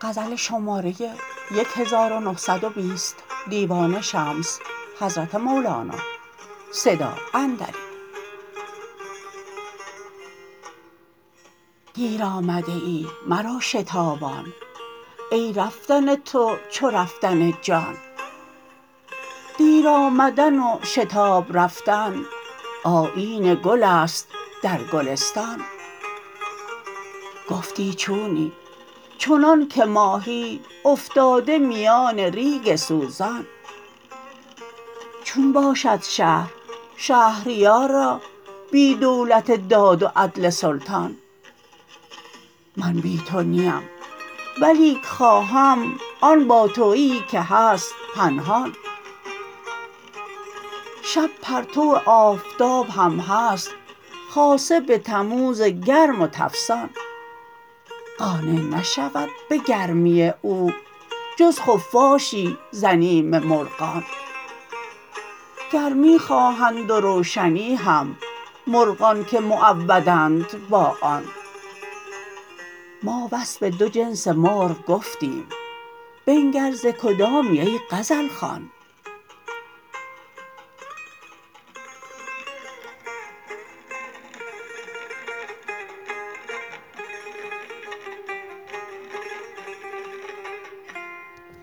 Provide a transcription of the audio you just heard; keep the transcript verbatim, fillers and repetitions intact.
غزل شماره هزار و نهصد و بیست دیوان شمس حضرت مولانا صدا اندری دیر آمده ای مرا شتابان ای رفتن تو چو رفتن جان دیر آمدن و شتاب رفتن آیین گل است در گلستان گفتی چونی چنان که ماهی افتاده میان ریگ سوزان چون باشد شهر شهریار را بی دولت داد و عدل سلطان من بی تو نیم ولیک خواهم آن با تویی که هست پنهان شب پرتو آفتاب هم هست خاصه به تموز گرم و تفسان قانع نشود به گرمی او جز خفاشی ز نیم مرغان گرمی خواهند و روشنی هم مرغان که معودند با آن ما وصف دو جنس مرغ گفتیم بنگر ز کدامی ای غزل خوان